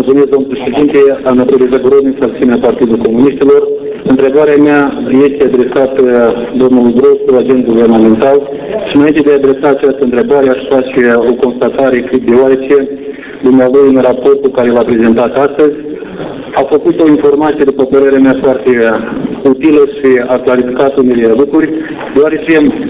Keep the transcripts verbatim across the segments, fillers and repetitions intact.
Mulțumesc, domnul președinte. Anatoliy Zagorodnic, fracțiunea Partidului Comuniștilor. Întrebarea mea este adresată domnului Grosu, agent guvernamental. Și înainte de a adresa această întrebare, aș face o constatare cât deoarece dumnealui în raportul care l-a prezentat astăzi a făcut o informație, după părerea mea, foarte utilă și a clarificat unele lucruri, deoarece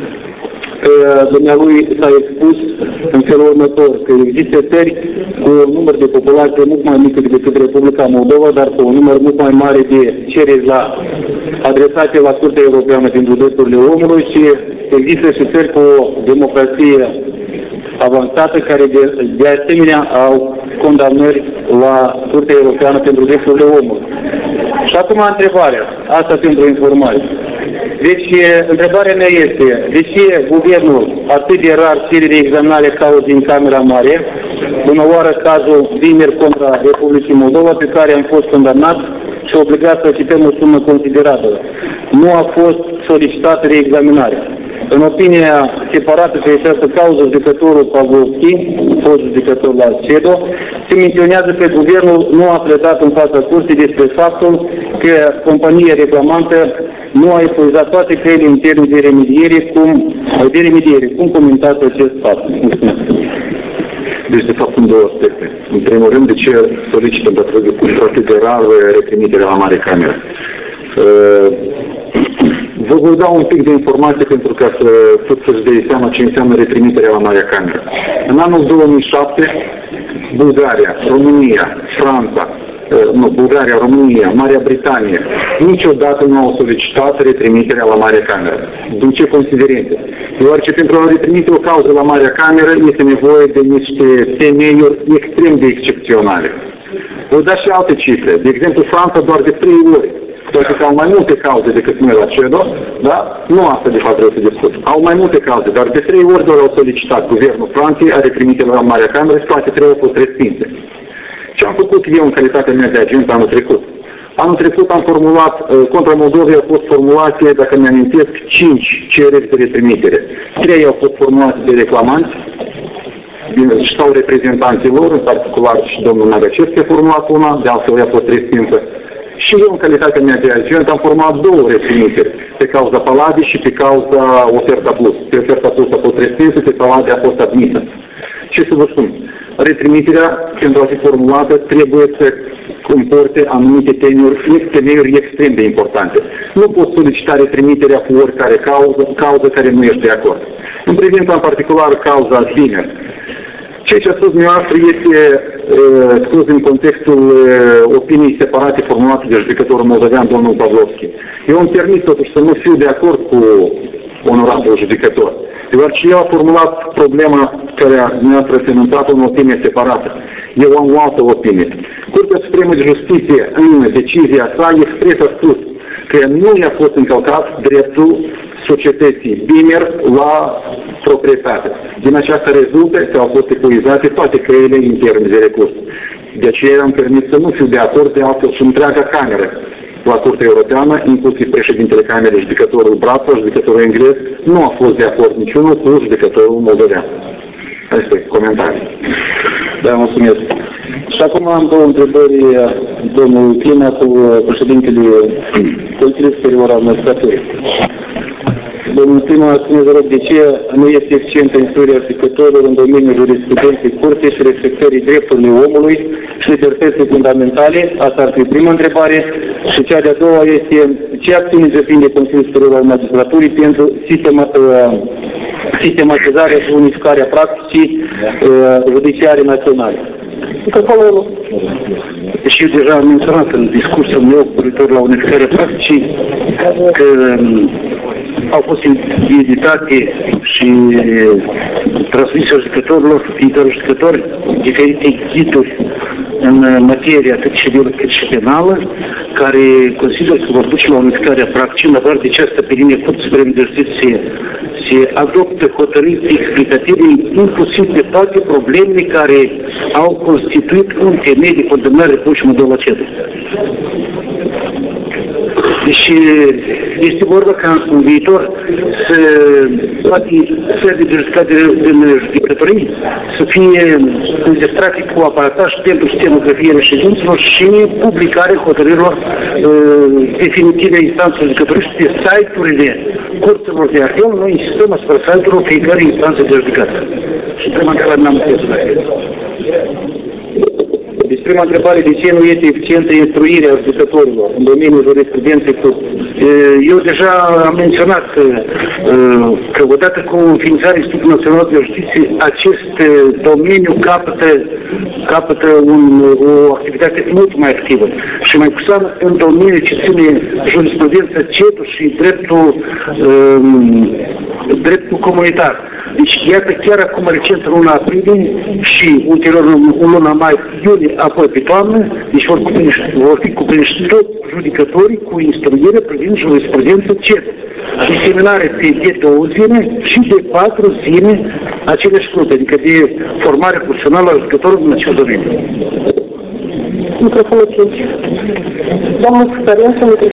dumnealui s-a expus în felul următor, că există țări cu un număr de populație mult mai mic decât Republica Moldova, dar cu un număr mult mai mare de cereri la, adresate la Curtea Europeană pentru Drepturile Omului și există și țări cu o democrație avansată care de, de asemenea au condamnări la Curtea Europeană pentru Drepturile Omului. Și acum întrebarea, asta pentru informare. Deci, întrebarea mea este, de ce guvernul atât de rar cere de examinare cauze în Camera Mare, bună oară cazul Bimer contra Republicii Moldova, pe care am fost condamnat și obligat să cităm o sumă considerabilă. Nu a fost solicitată reexaminare. În opinia separată pe această cauză, judecătorul Pavlovski, fost judecător la CEDO, se menționează că guvernul nu a predat în fața curții despre faptul că compania reclamantă nu a epuizat toate căile interne de remediere. Cum, de remediere. Cum comentați acest fapt? Mulțumesc. Deci, de fapt, sunt două aspecte. În primul rând, de ce solicită atât de rar retrimiterea la Mare Cameră? Uh, Vă voi da un pic de informație pentru ca să tot să-și dea seama ce înseamnă retrimiterea la Marea Cameră. În anul două mii șapte, Bulgaria, România, Franța, nu, Bulgaria, România, Marea Britanie, niciodată nu au solicitat retrimiterea la Marea Cameră. Din ce considerente? Deoarece pentru a retrimite o cauză la Marea Cameră este nevoie de niște temeiuri extrem de excepționale. Vă da și alte cifre. De exemplu, Franța doar de trei ori. Toate că au mai multe cauze decât noi la CEDO, da? Nu asta de fapt vreau să discut. Au mai multe cauze, dar de trei ori doar au solicitat guvernul Franței a retrimiterea la Marea Cameră și toate trei au fost respinse. Ce am făcut eu în calitatea mea de agent anul trecut? Anul trecut am formulat, contra Moldovei au fost formulate, dacă mi-amintesc, cinci cereri de retrimitere. Trei au fost formulate de reclamanți, sau reprezentanții lor, în particular și domnul Nagacevski a formulat una, de altfel a fost respinsă. Și eu, în calitatea mea de agent, am format două retrimiteri, pe cauza Paladii și pe cauza Oferta Plus. Pe Oferta Plus a fost respinsă, pe Paladii a fost admisă. Ce să vă spun? Retrimiterea, pentru a fi formulată, trebuie să comporte anumite temeiuri, temeiuri extrem de importante. Nu poți solicita retrimiterea cu oricare cauză, cauză care nu ești de acord. În privința, în particular, cauza Bimer. Ceea ce a spus dumneavoastră este uh, spus în contextul uh, opinii separate formulate de judecătorul moldovean, domnul Pavlovski. Eu îmi permit totuși să nu fiu de acord cu onoratul judecător, deoarece el a formulat problema care dumneavoastră a denunțat în opinie separată. Eu am o altă opinie. Curtea Supremă de Justiție, în decizia sa, expres a spus că nu i-a fost încălcat dreptul societății Bimer la proprietate. Din aceasta rezultă că au fost epuizate toate căile interne de recurs. De aceea am permis să nu fiu de acord, de altfel și întreaga cameră la Curtea Europeană, inclusiv președintele Camerei, judecătorul Bratva, judecătorul englez, nu a fost de acord niciunul cu judecătorul moldovean. Asta e comentarii. Da, mulțumesc. Și acum am două întrebări, domnul Clima, cu președintele Consiliului Superior al Magistraturii. Domnul Clima, spuneți, vă rog, de ce nu este eficientă instruirea judecătorilor în domeniul jurisprudenței curții și respectării drepturilor omului și libertății fundamentale? Asta ar fi prima întrebare. Și cea de-a doua este, ce acțiuni întreprinde Consiliul Superior al Magistraturii pentru sistema, uh, sistematizarea și unificarea practicii uh, judiciare naționale? Că acolo, și eu deja am menționat în discursul meu privitor la unificarea practicii că um, au fost vizitate și transmise judecătorilor, fiecare judecători, diferite ghiduri în materie atât civilă cât și penală, care consideră că vor duce la unificarea practicii, în afară de această pe linie Curții Supreme de Justiție se adoptă hotărâri explicative inclusiv de toate problemele care au constituit un temei de condamnare Republicii Moldova la CEDO. Deci este vorba ca în viitor să toate stări de justicat din judecătorii să fie înregistrate cu aparataj pentru stenografie reședinților și publicare hotărârilor uh, definitive instanței judecătorii pe site-urile curților de apel. Noi insistăm asupra site-urilor fiecare instanță de judecată. Și prima întrebare n-am înțeles. Deci prima întrebare, de ce nu este eficientă instruirea judecătorilor în domeniul jurisprudenței? Eu deja am menționat că, că odată cu înființarea Institutului Național de Justiție, acest domeniu capătă, capătă un, o activitate mult mai activă. Și mai cu seamă în domeniul ce ține jurisprudența cetul și dreptul, um, dreptul comunitar. Deci, iată, chiar acum recent, în luna aprilie și ulterior în luna mai, iunie, apoi pe toamnă, deci vor, cuprinși, vor fi cuprinși toți judecătorii cu instruire privind jurisprudență cet. Și seminare pe de două zile și de patru zile aceleași grupe, adică de formare profesională a judecătorului în acel domeniu. Microfonul cinci. Domnul Sărență,